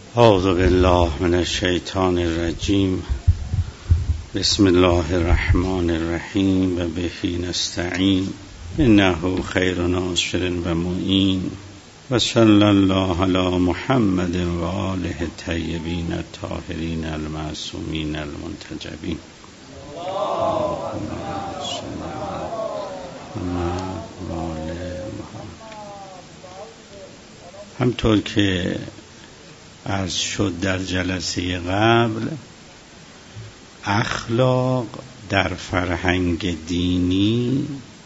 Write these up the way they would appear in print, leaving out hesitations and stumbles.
اعوذ بالله من الشیطان الرجیم. بسم الله الرحمن الرحیم و به نستعین انه خیر ناصر و معین و صلی الله علی محمد و آله الطیبین الطاهرین المعصومین المنتجبین. همطور که عرض شد در جلسه قبل، اخلاق در فرهنگ دینی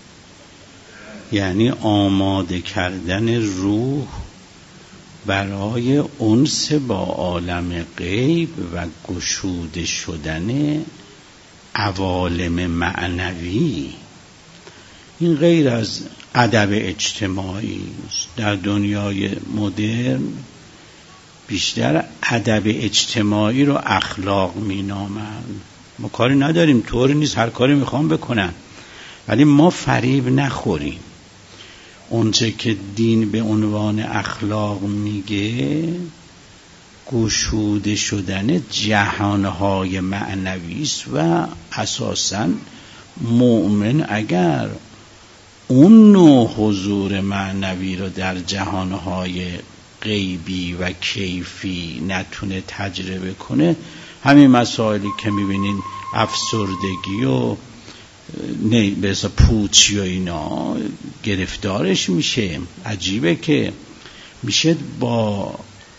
یعنی آماده کردن روح برای انس با عالم غیب و گشوده شدن عوالم معنوی. این غیر از ادب اجتماعی است. در دنیای مدرن بیشتر ادب اجتماعی رو اخلاق مینامند. ما کاری نداریم، طوری نیست، هر کاری میخوام بکنن، ولی ما فریب نخوریم. اونچه که دین به عنوان اخلاق میگه گشوده شدن جهانهای معنوی است و اساساً مؤمن اگر اون نوع حضور معنوی رو در جهانهای غیبی و کیفی نتونه تجربه کنه، همین مسائلی که میبینین افسردگی و مثلا پوچی و اینا گرفتارش میشه. عجیبه که میشه با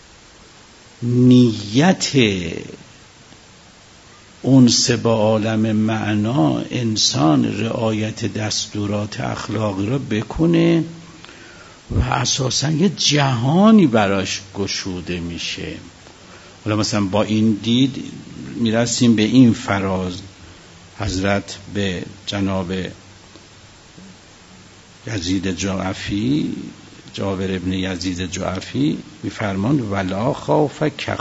نیت انس با عالم معنا انسان رعایت دستورات اخلاقی رو بکنه و اساساً یه جهانی براش گشوده میشه. حالا مثلا با این دید میرسیم به این فراز. حضرت به جناب یزید جعفی، جابر ابن یزید جعفی میفرماند ولا خوف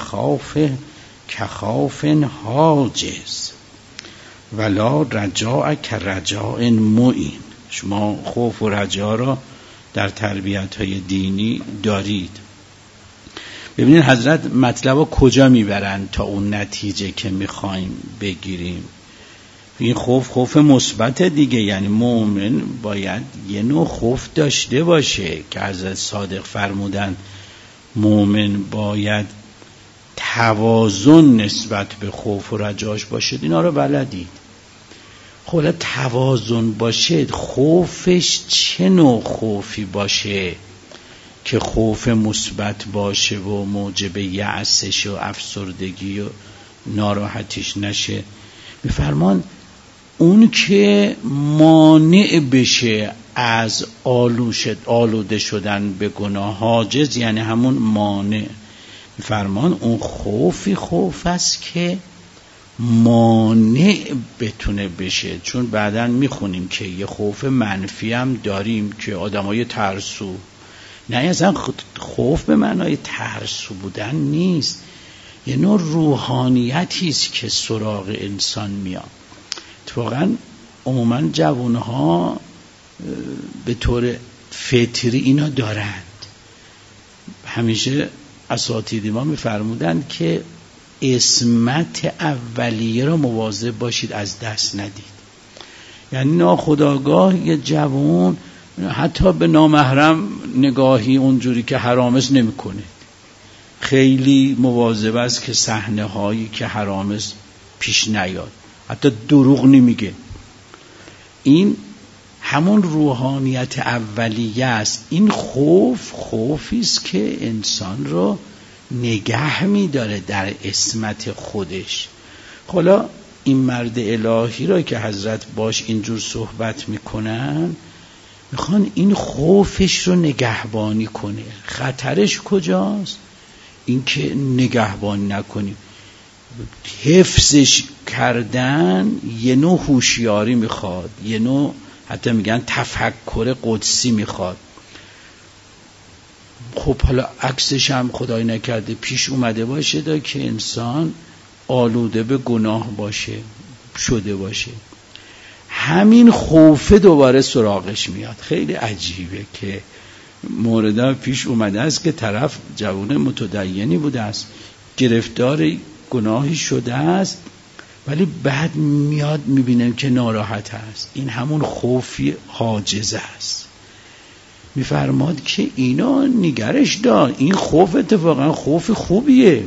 کخوف حاجز ولا رجاء کرجاء معین. شما خوف و رجا را در تربیت‌های دینی دارید. ببینید حضرت مطلب رو کجا میبرند تا اون نتیجه که میخوایم بگیریم. این خوف مثبت دیگه، یعنی مؤمن باید یه نوع خوف داشته باشه که حضرت صادق فرمودن مؤمن باید توازن نسبت به خوف و رجاش باشه. اینا رو بلدید. حالا توازن باشه، خوفش چه نوع خوفی باشه که خوف مثبت باشه و موجب یأسش و افسردگی و ناراحتیش نشه. میفرمان اون که مانع بشه از آلوده شدن به گناه، حاجز یعنی همون مانع. میفرمان اون خوف است که مانع بتونه بشه. چون بعداً میخونیم که یه خوف منفی هم داریم که آدمای ترسو، نه اصلا خوف به معنای ترسو بودن نیست، یه نوع روحانیتی است که سراغ انسان میاد. اتفاقاً عموماً جوانها به طور فطری اینا دارند. همیشه اساتید ما میفرمودند که عصمت اولیه را مواظب باشید از دست ندید. یعنی ناخودآگاه یه جوان حتی به نامحرم نگاهی اونجوری که حرامش نمیکنه، خیلی مواظب است که صحنه هایی که حرامش پیش نیاد، حتی دروغ نمیگه. این همون روحانیت اولیه است. این خوفی است که انسان رو نگه می‌داره در عصمت خودش. حالا این مرد الهی را که حضرت باش اینجور صحبت میکنن، میخوان این خوفش رو نگهبانی کنه. خطرش کجاست؟ این که نگهبانی نکنیم. حفظش کردن یه نوع هوشیاری میخواد، یه نوع حتی میگن تفکر قدسی میخواد. خب حالا عکسش هم خدای نکرده پیش اومده باشه که انسان آلوده به گناه شده باشه، همین خوفه دوباره سراغش میاد. خیلی عجیبه که مورد پیش اومده است که طرف جوان متدینی بوده است، گرفتار گناهی شده است، ولی بعد میاد میبینه که ناراحت است. این همون خوفی حاجزه است. میفرماد که اینا نگرش دار، این خوف اتفاقا خوف خوبیه.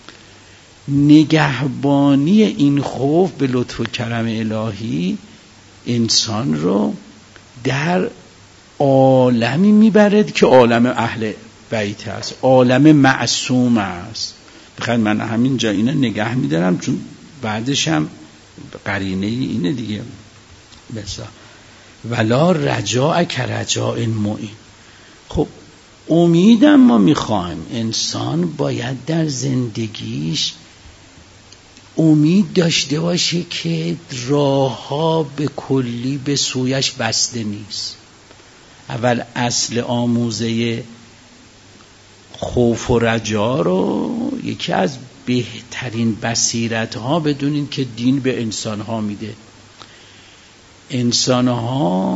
نگهبانی این خوف به لطف و کرم الهی انسان رو در عالمی میبرد که عالم اهل بیت است، عالم معصوم است. بخاطر من همینجا اینا نگه میدارم چون بعدش هم قرینه اینه دیگه. بسا ولا رجاء کرجاء معین. خب امیدم ما میخوایم انسان باید در زندگیش امید داشته باشه که راه ها به کلی به سویش بسته نیست. اول اصل آموزه خوف و رجا رو یکی از بهترین بصیرت ها بدونین که دین به انسان ها میده. انسان ها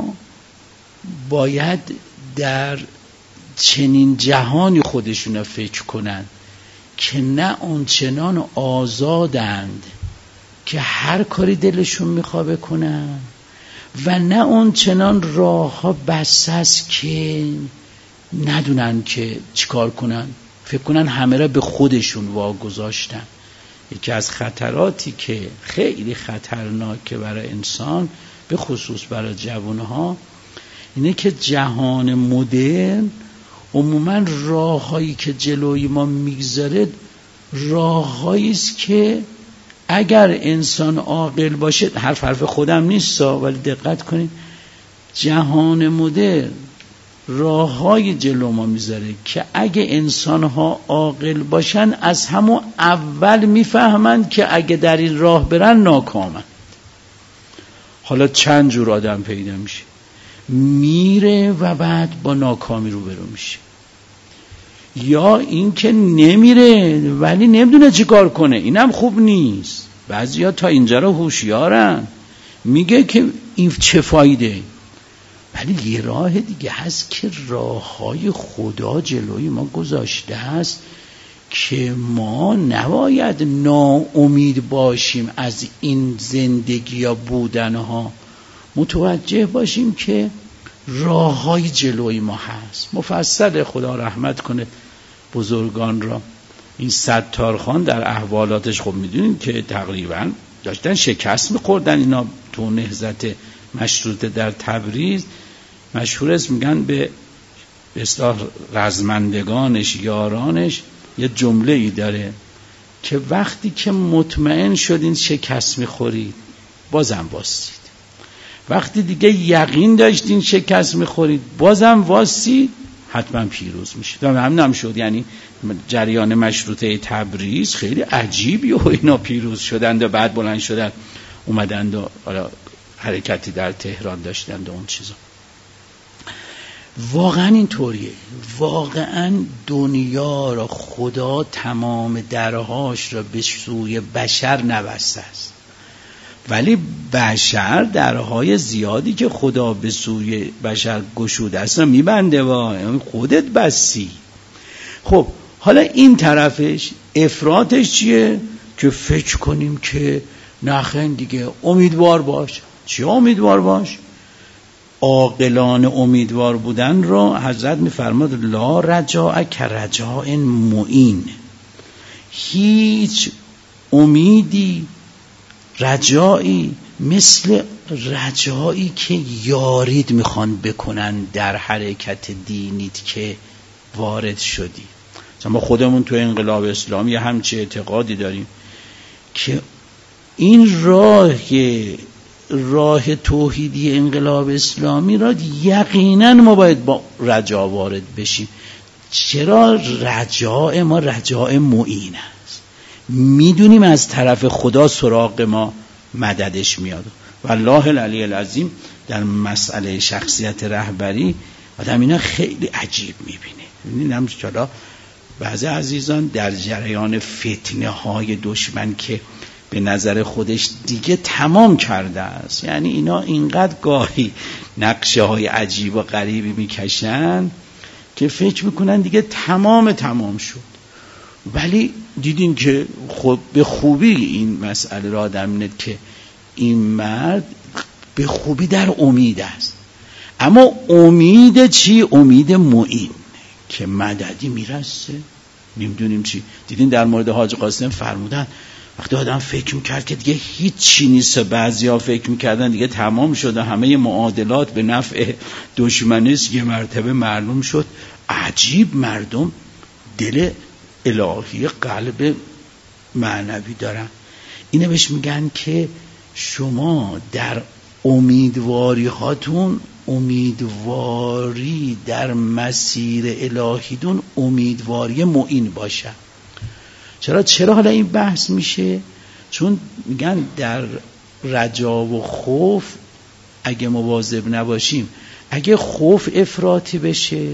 باید در چنین جهانی خودشون فکر کنن که نه اونچنان آزادند که هر کاری دلشون میخواد بکنن و نه اونچنان راه ها بسته است که ندونن که چیکار کنن، فکر کنن همه را به خودشون واگذاشتن. یکی از خطراتی که خیلی خطرناکه برای انسان به خصوص برای جوانها اینه که جهان مدرن عموما راههایی که جلوی ما میگذاره راههایی است که اگر انسان عاقل باشه، حرف خودم نیست ولی دقت کنید، جهان مدرن راههای جلو ما میذاره که اگه انسانها عاقل باشن از همون اول میفهمند که اگه در این راه برن ناکامن. حالا چند جور آدم پیدا میشه، میره و بعد با ناکامی روبرو میشه، یا این که نمیره ولی نمیدونه چی کار کنه، اینم خوب نیست. بعضیا تا اینجا رو هوشیارن، میگه که این چه فایده، ولی یه راه دیگه هست که راههای خدا جلوی ما گذاشته است که ما نباید ناامید باشیم از این زندگی یا بودنها، متوجه باشیم که راههای جلوی ما هست. مفصل خدا رحمت کنه بزرگان را. این ستارخان در احوالاتش خب میدونید که تقریبا داشتن شکست میخوردن اینا تو نهضت مشروطه در تبریز. مشهور است میگن به اصطلاح رزمندگانش یارانش یه جمله ای داره که وقتی که مطمئن شدین شکست میخورید بازم واسید، وقتی دیگه یقین داشتین شکست میخورید بازم واسید، حتما پیروز میشید. و همین هم شد. یعنی جریان مشروطه تبریز خیلی عجیبی و اینا پیروز شدند و بعد بلند شدند اومدند و حرکتی در تهران داشتند و اون چیزا. واقعا اینطوریه. واقعا دنیا را خدا تمام درهاش را به سوی بشر نبسته است، ولی بشر درهای زیادی که خدا به سوی بشر گشوده است را میبنده و خودت بسی. خب حالا این طرفش افراطش چیه؟ که فکر کنیم که نخن دیگه امیدوار باش. چی امیدوار باش؟ عاقلانه امیدوار بودن رو حضرت میفرماد لا رجاء کرجاء معین. هیچ امیدی، رجایی مثل رجایی که یارید میخوان بکنن در حرکت دینیت که وارد شدی. ما خودمون تو انقلاب اسلامی همچه اعتقادی داریم که این راه توحیدی انقلاب اسلامی را یقینا ما باید با رجا وارد بشیم. چرا؟ رجاء ما رجاء معین است، میدونیم از طرف خدا سراغ ما مددش میاد. والله العلی العظیم در مسئله شخصیت رهبری آدم اینا خیلی عجیب میبینه. میبینم چرا بعضی عزیزان در جریان فتنه های دشمن که به نظر خودش دیگه تمام کرده است، یعنی اینا اینقدر گاهی نقشه های عجیب و غریبی میکشن که فکر میکنن دیگه تمام شد، ولی دیدین که خب به خوبی این مسئله را آدم می‌بیند که این مرد به خوبی در امید است. اما امید چی؟ امید معین که مددی میرسه. نمیدونیم چی. دیدین در مورد حاج قاسم فرمودن وقتی آدم فکر میکرد که دیگه هیچی نیست، بعضیا فکر میکردن دیگه تمام شده، همه معادلات به نفع دشمنیست، یه مرتبه معلوم شد عجیب مردم دل الهی قلب معنوی دارن. اینه بهش میگن که شما در امیدواری هاتون، امیدواری در مسیر الهیدون امیدواری معین باشه. چرا حالا این بحث میشه؟ چون میگن در رجا و خوف اگه مواظب نباشیم، اگه خوف افراطی بشه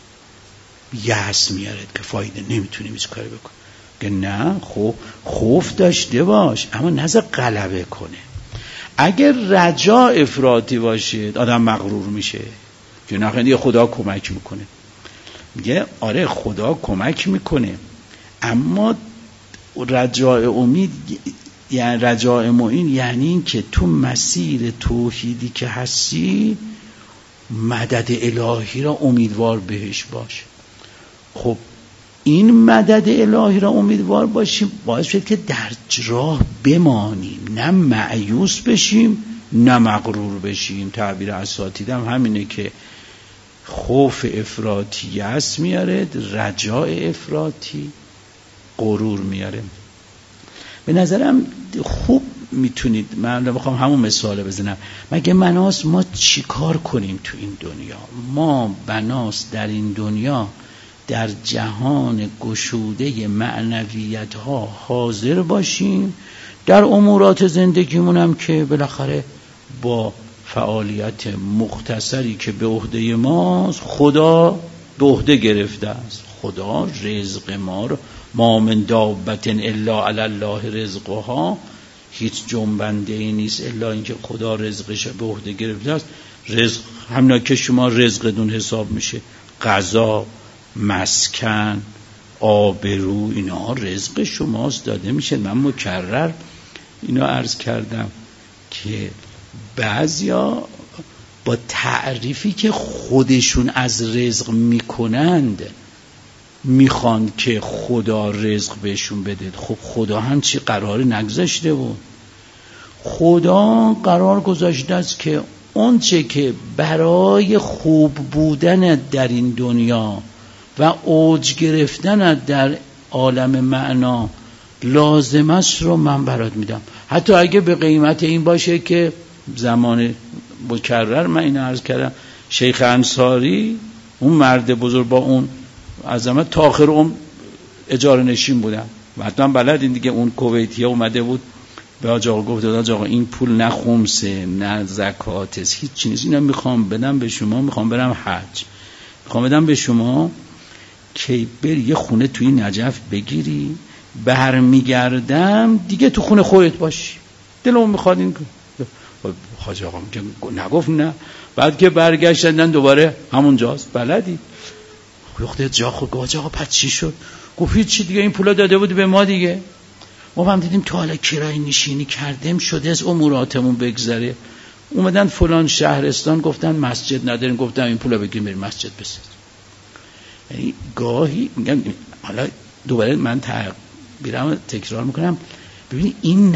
یأس میارد که فایده نمیتونیم هیچ کاری بکن. که نه، خوف داشته باش اما نذار غلبه کنه. اگر رجا افراطی باشه آدم مغرور میشه که نه دیگه خدا کمک میکنه. میگه آره خدا کمک میکنه، اما رجاء امید یعنی رجاء معین یعنی این که تو مسیر توحیدی که هستی مدد الهی را امیدوار بهش باش. خب این مدد الهی را امیدوار باشیم باعث شد که در راه بمانیم، نه مایوس بشیم نه مغرور بشیم. تعبیر اساتید هم همینه که خوف افراطی یأس میاره، رجاء افراطی غرور میاره. به نظرم خوب میتونید، من بخوام همون مثال بزنم، مگه بناست ما چی کار کنیم تو این دنیا؟ ما بناست در این دنیا در جهان گشوده معنویت ها حاضر باشیم، در امورات زندگیمون هم که بالاخره با فعالیت مختصری که به عهده ماست خدا به عهده گرفته است. خدا رزق ما رو، ما من دابت الا علی الله رزقها، هیچ جنبنده ای نیست الا اینکه خدا رزقش به عهده گرفته است. رزق همینا که شما رزقتون حساب میشه، غذا، مسکن، آبرو، اینا رزق شماست، داده میشه. من مکرر اینا عرض کردم که بعضیا با تعریفی که خودشون از رزق میکنند میخوان که خدا رزق بهشون بده. خب خدا هم چی قراری نگذاشته بود؟ خدا قرار گذاشته است که اون چه که برای خوب بودن در این دنیا و اوج گرفتن در عالم معنا لازم است رو من برات میدم، حتی اگه به قیمت این باشه که زمان مکرر من این عرض کردم شیخ انصاری اون مرد بزرگ با اون عظمت تا آخر اون اجاره نشین بودن و حتما بلدین دیگه، اون کویتیه اومده بود به حاج آقا گفت حاج آقا این پول نه خمسه نه زکاته، هیچ چیزی نیست، اینا میخوام بدم به شما، میخوام برم حج، میخوام بدم به شما که بری یه خونه توی نجف بگیری، برمیگردم دیگه تو خونه خودت باشی، دلم میخواد این. حاج آقا میگه نگفت نه، بعد که برگشتن دوباره همون جاست، بلدی وقتی جا خود حاج آقا پس چی شد؟ گفت هیچ دیگه، این پولا داده بود به ما دیگه، ما هم دیدیم تا حالا کرای نشینی کردیم شده از اموراتمون بگذره، اومدن فلان شهرستان گفتن مسجد نداریم، گفتم این پولا بگیریم بریم مسجد بسازیم. یعنی گاهی میگم، حالا دوباره من تعبیرم تکرار میکنم، ببینید این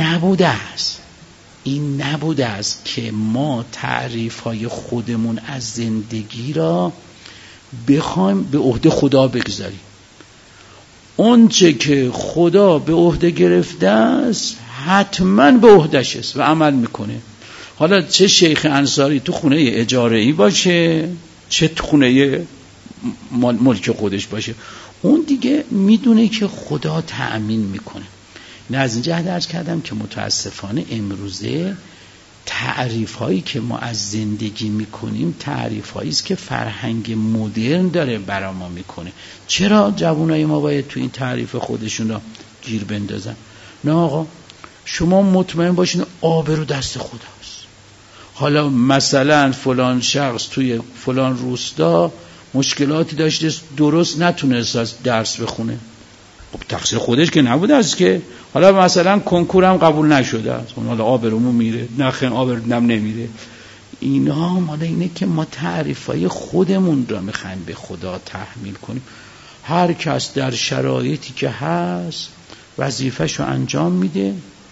نبوده است که ما تعریف‌های خودمون از زندگی را بخوایم به عهده خدا بگذاریم. اون چه که خدا به عهده گرفته است حتما به عهده‌ش است و عمل میکنه. حالا چه شیخ انصاری تو خونه اجاره‌ای باشه، چه تو خونه ملک خودش باشه، اون دیگه میدونه که خدا تأمین میکنه. نه از اینجا عرض کردم که متاسفانه امروزه تعریف هایی که ما از زندگی میکنیم تعریف هایی است که فرهنگ مدرن داره برا ما میکنه. چرا جوانای ما باید تو این تعریف خودشون را گیر بندازن؟ نه آقا، شما مطمئن باشین آبرو دست خداست. حالا مثلا فلان شخص توی فلان روستا مشکلاتی داشته، درست نتونست درس بخونه، خب تقصیر خودش که نبوده است که حالا مثلا کنکورم قبول نشده است، حالا آبرومون میره، نخن آبرومون نمیره. اینا مال اینه که ما تعریفای خودمون را میخوایم به خدا تحمیل کنیم. هر کس در شرایطی که هست وظیفه‌شو انجام میده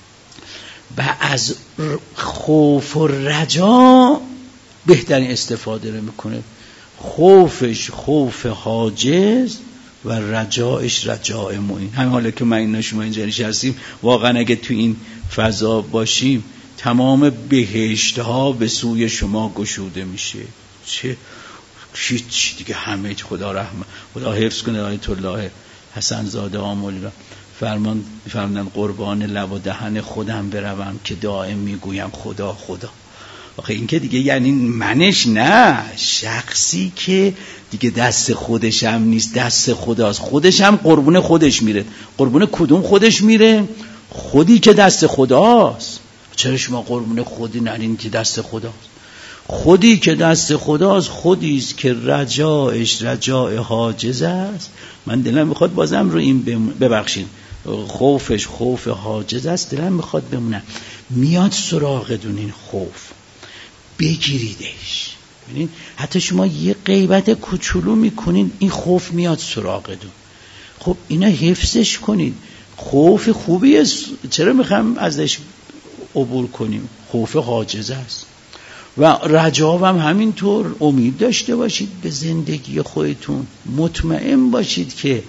و از خوف و رجا بهترین استفاده رو میکنه. خوفش خوف حاجز و رجایش رجاء معین. همین حالا که من اینا شما اینجا نشستیم، واقعا اگه تو این فضا باشیم تمام بهشت‌ها به سوی شما گشوده میشه. چه هیچ دیگه، همه خدا رحمت، خدا حفظ کنه آیت الله حسن زاده آملی را فرمودن قربان لب و دهن خودم بروم که دائم میگویم خدا خدا. آخه این که دیگه یعنی منش نه، شخصی که دیگه دست خودش هم نیست، دست خداست. خودش هم قربون خودش میره. قربون کدوم خودش میره؟ خودی که دست خداست. چرا شما قربون خودی نرین که دست خداست؟ خودی که دست خداست خودیست که رجایش رجاء حاجز است. من دلم میخواد بازم رو این ببخشین، خوفش خوف حاجز است، دلم میخواد بمونم. میاد سراغتون این خوف، بگیریدش. ببینید حتی شما یه غیبت کوچولو میکنین این خوف میاد سراغتون. خب اینا حفظش کنید. خوف خوبیه، چرا میخوام ازش عبور کنیم؟ خوف حاجز است. و رجا هم همینطور، امید داشته باشید به زندگی خودتون. مطمئن باشید که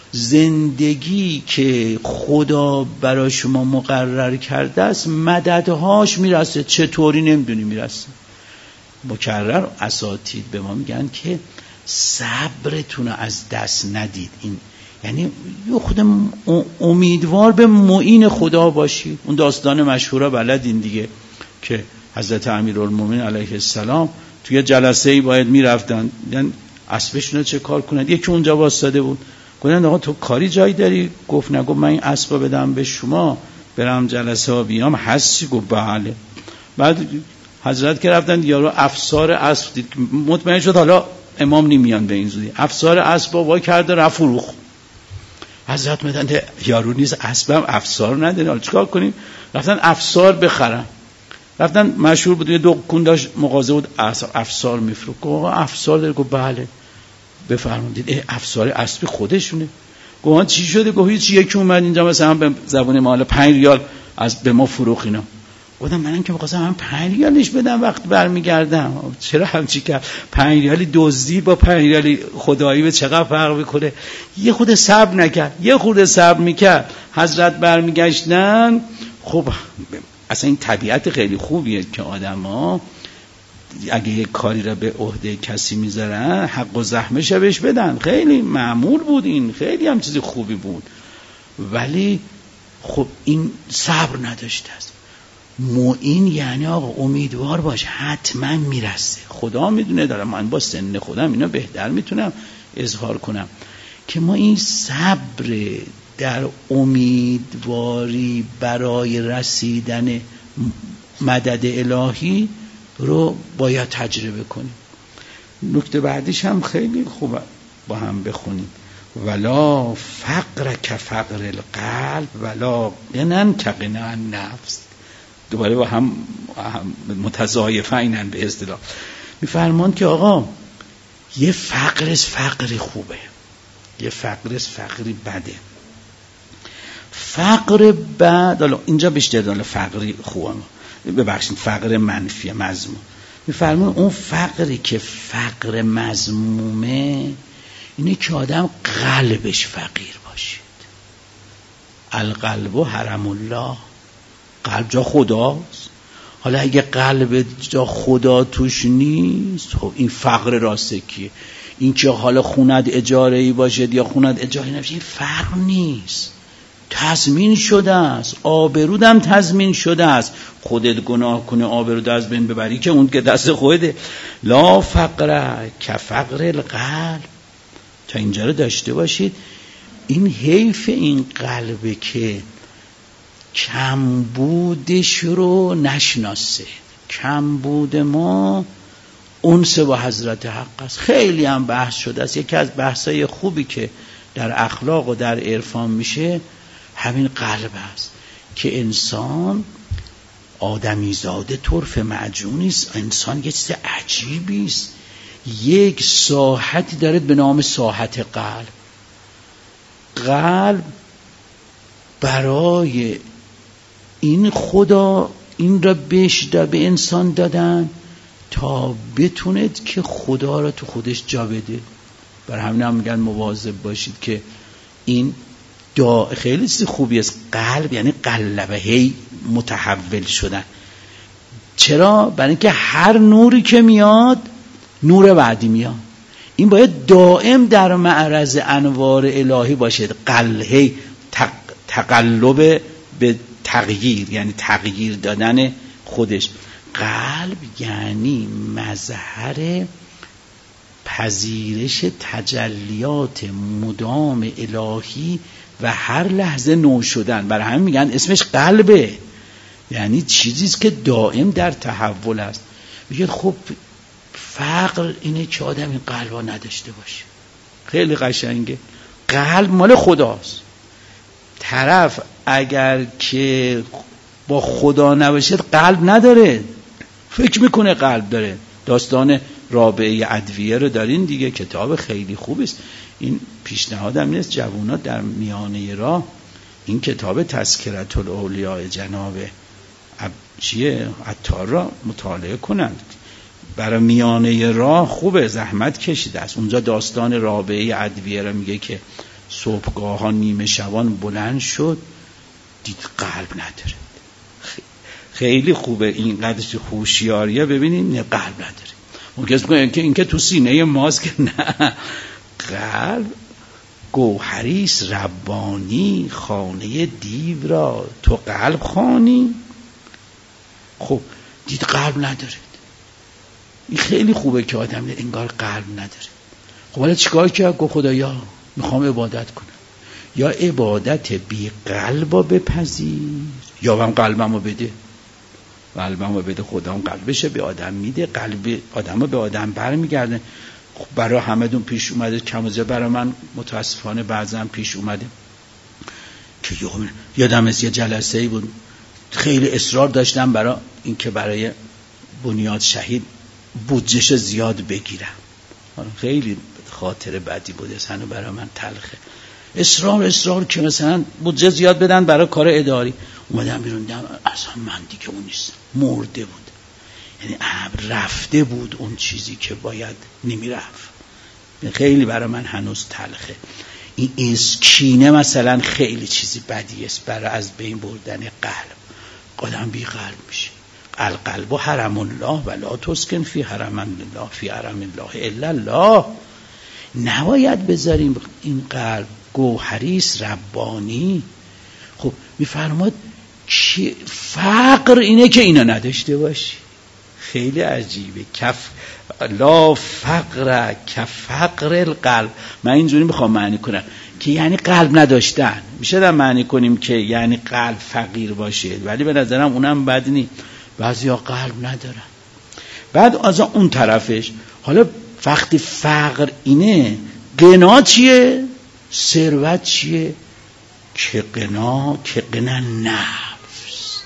زندگی که خدا برای شما مقرر کرده است مددهاش میرسه. چطوری نمیدونی میرسه. مکرر اساتید به ما میگن که صبرتون رو از دست ندید. این یعنی خود امیدوار به معین خدا باشید. اون داستان مشهوره بلدین دیگه که حضرت امیرالمومنین علیه السلام توی جلسه‌ای باید میرفتن، یعنی اسبشون رو چه کار کنند. یکی اونجا واسطه بود، گفتن آقا تو کاری جایی داری؟ گفت نه. گفت من این اسب بدم به شما برم جلسه ها بیام هستی؟ گفت بله. بعد حضرت که رفتن یارو افسار اسب دید، مطمئن شد حالا امام نمیان به این زودی. افسار اسب وا کرده رفت فروخ. حضرت میگن یارو نیست، اسبم افسار نداره، حالا چیکار کنیم؟ رفتن افسار بخرن. رفتن مشهور بود دو کون داشت مغازه بود افسار میفروخت. گفت افسار داره؟ گفت بله. بفرمایید. افسار اسب خودشونه. گفت چی شده؟ گفت هیچ. یکی اومد اینجا مثلا به زبون ما 5 ریال از به ما فروخت اینا. گفتم منم که می‌خواستم من 5 ریالش بدم وقت برمیگردم. چرا همچی کرد؟ 5 ریالی دزدی با 5 ریالی خدایی به چقدر فرق میکنه؟ یه خود صبر نکرد، یه خود صبر میکرد. حضرت برمیگشتن. خب اصلا این طبیعت خیلی خوبیه که آدما اگه یک کاری را به عهده کسی میذارن حق و زحمش بهش بدن. خیلی معمول بود این، خیلی هم چیز خوبی بود. ولی خب این صبر نداشته است. معین یعنی آقا امیدوار باش حتما میرسه. خدا میدونه، دارم من با سن خودم اینا بهتر میتونم اظهار کنم که ما این صبر در امیدواری برای رسیدن مدد الهی رو باید تجربه کنیم. نکته بعدیش هم خیلی خوبه با هم بخونیم. ولا فقر کفقر القلب ولا غنى کغنى النفس. دوباره با هم متضایفینن به اصطلاح. میفرمان که آقا یه فقری خوبه، یه فقری بده. فقر بد، حالا اینجا بیشتر داره فقری خوبه، ببخشید فقر منفی مذموم. میفرمون اون فقری که فقر مذمومه اینه که آدم قلبش فقیر باشید. القلب حرم الله، قلب جا خداست. حالا اگه قلب جا خدا توش نیست، خب این فقر راسته کیه؟ این که حالا خونت اجاره‌ای باشد یا خونت اجاره نباشه، این فقر نیست، تضمین شده است. آبرودم تضمین شده است. خودت گناه کنه آبرود از بین ببری که اون که دست خودته. لا فقر کفقر القلب. تا اینجا رو داشته باشید. این حیف این قلبه که کمبودش رو نشناسه. کمبود ما انس با حضرت حق است. خیلی هم بحث شده است. یکی از بحثای خوبی که در اخلاق و در عرفان میشه همین قلب است که انسان آدمیزاده طرف معجونی است. انسان یه چیز عجیبی است، یک ساحتی داره به نام ساحت قلب. قلب برای این خدا این را به انسان دادن تا بتوند که خدا را تو خودش جا بده. برای همین هم میگن مواظب باشید که این خیلی چیز خوبی است. قلب یعنی قلبه، هی متحول شدن. چرا؟ برای اینکه هر نوری که میاد نور بعدی میاد. این باید دائم در معرض انوار الهی باشه. هی تقلب به تغییر، یعنی تغییر دادن خودش. قلب یعنی مظهر پذیرش تجلیات مدام الهی و هر لحظه نو شدن. برای همین میگن اسمش قلبه، یعنی چیزیست که دائم در تحول است. میگه خب فقر اینه که آدم این قلبا نداشته باشه. خیلی قشنگه. قلب مال خداست. طرف اگر که با خدا نباشه قلب نداره، فکر میکنه قلب داره. داستان رابعه ادویه رو دارین دیگه، کتاب خیلی خوب است. این پیشنهادم نیست جوونا در میانه راه این کتاب تذکرة الاولیاء جناب عطار را مطالعه کنند. برای میانه راه خوبه، زحمت کشیده است. اونجا داستان رابعه ادویه را میگه که صبحگاه ها نیمه شبان بلند شد، دید قلب نداره. خیلی خوبه این قدرش هوشیاریه. ببینید قلب نداره. اون کس میگه که این که تو سینه ماست، که نه، قلب گوهریست ربانی، خانه دیو را تو قلب خانی. خب دید قلب نداره. این خیلی خوبه که آدم انگار قلب نداره. خب حالا چیکار کرد؟ گفت خدایا میخوام عبادت کنم، یا عبادت بی قلبا بپذیر یا هم قلبمو بده. قلبمو بده. خدا هم قلبشه به آدم میده، قلب آدمو به آدم برمیگرده. خب برای همدون پیش اومده، کم و زیاد برای من متاسفانه بعضا پیش اومده که یادم از یه جلسه‌ای بود خیلی اصرار داشتم برای اینکه برای بنیاد شهید بودجهش زیاد بگیرم. خیلی خاطر بدی بوده، هنوز برای من تلخه. اصرار که مثلا بودجه زیاد بدن برای کار اداری. اومدم بیرون دیدم اصلا من دیگه اون نیستم، مرده بود. یعنی رفته بود اون چیزی که باید نمیرفت. خیلی برای من هنوز تلخه. این کینه مثلا خیلی چیزی بدی است برای از بین بردن قلب. آدم بی قلب میشه. القلب و حرم الله ولا تسکن فی حرم الله فی حرم الله الا الله. نباید بذاریم این قلب گوهریست ربانی. خب میفرماد که فقر اینه که اینا نداشته باشی. خیلی عجیبه. لا فقر کفقر القلب. من اینجوری میخوام معنی کنم که یعنی قلب نداشتن. میشه در معنی کنیم که یعنی قلب فقیر باشه، ولی به نظرم اونم بد نیست. بعضیا قلب ندارن. بعد از اون طرفش حالا وقتی فقر اینه، غنا چیه؟ ثروت چیه؟ که غنا نفس،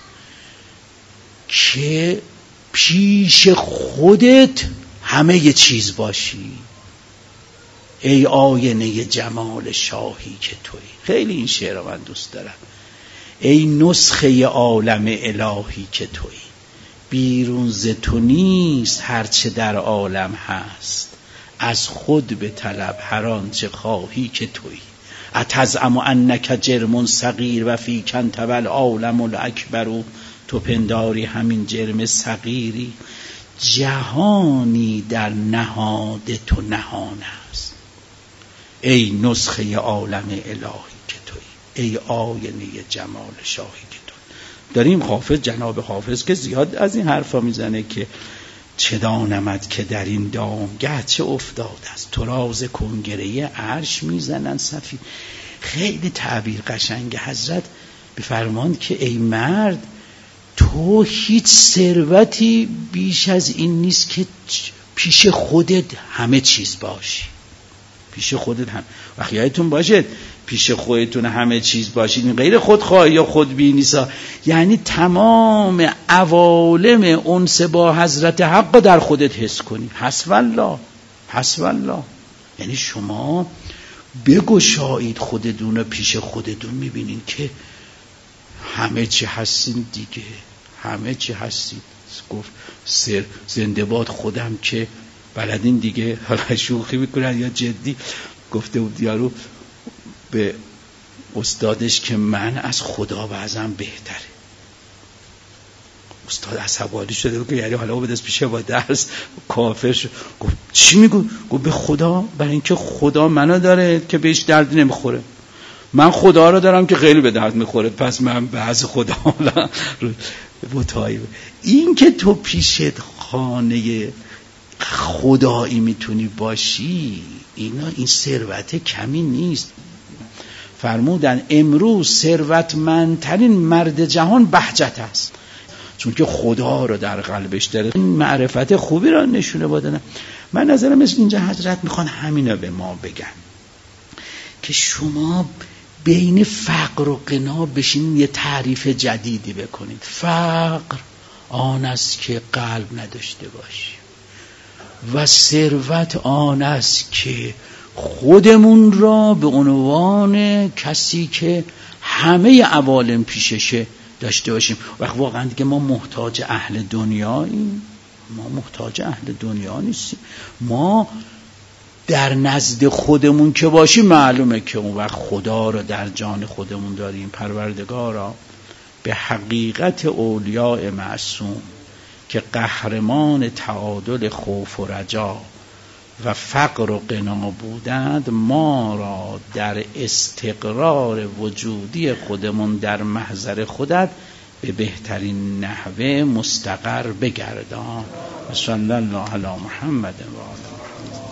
که پیش خودت همه ی چیز باشی. ای آینه جمال شاهی که تویی. خیلی این شعر رو من دوست دارم. ای نسخه عالم الهی که تویی. بیرون ز تو نیست هرچه در عالم هست. از خود به طلب هر آنچه خواهی که تویی. اتزعم انک جرم صغیر و فیک انت والعالم الاکبر. تو پنداری همین جرم صغیری. جهانی در نهاد تو نهان است. ای نسخه عالم الهی که تویی. ای آینه جمال شاهی که تویی. داریم حافظ، جناب حافظ که زیاد از این حرفا میزنه که چه دانمد که در این دامگه چه افتاد است. تو راز کنگره عرش میزنن صفی. خیلی تعبیر قشنگ. حضرت بفرماند که ای مرد، تو هیچ ثروتی بیش از این نیست که پیش خودت همه چیز باشی. پیش خودت هم وقتی یادتون باشه پیش خودتون همه چیز باشید، این غیر خودخواهی یا خودبینی یعنی تمام عوالم انس با حضرت حق در خودت حس کنی. حسب الله حسب الله، یعنی شما بگشایید خودتون رو، پیش خودتون میبینین که همه چی هستین دیگه، همه چی هستید. گفت زنده باد خودم که بلدین دیگه. حالا شوخی میکنن یا جدی. گفته بود یارو به استادش که من از خدا بعضم بهتره. استاد عصبانی شده بود که یعنی حالا بدست پیشه با درس کافر شد. گفت چی میگو؟ گفت به خدا، برای اینکه خدا منو داره که بهش درد نمیخوره، من خدا رو دارم که خیلی به درد میخوره، پس من بعض خدا بتایی. این که تو پیشت خانه خدایی میتونی باشی، این ثروت کمی نیست. فرمودن امروز ثروتمندترین مرد جهان بهجت است، چون که خدا رو در قلبش داره. این معرفت خوبی را نشونه بدن. من نظرم مثل اینجا حضرت میخوان همینا به ما بگن که شما بین فقر و غنا بشین یه تعریف جدیدی بکنید. فقر آن است که قلب نداشته باشی و ثروت آن است که خودمون را به عنوان کسی که همه عوالم پیششه داشته باشیم. وقت واقعا دیگه ما محتاج اهل دنیاییم؟ ما محتاج اهل دنیا نیستیم. ما در نزد خودمون که باشیم معلومه که اون وقت خدا رو در جان خودمون داریم. پروردگارا به حقیقت اولیاء معصوم که قهرمان تعادل خوف و رجا و فقر و غنا بودند، ما را در استقرار وجودی خودمون در محضر خودت به بهترین نحوه مستقر بگردان. صلی الله علی محمد و آل محمد.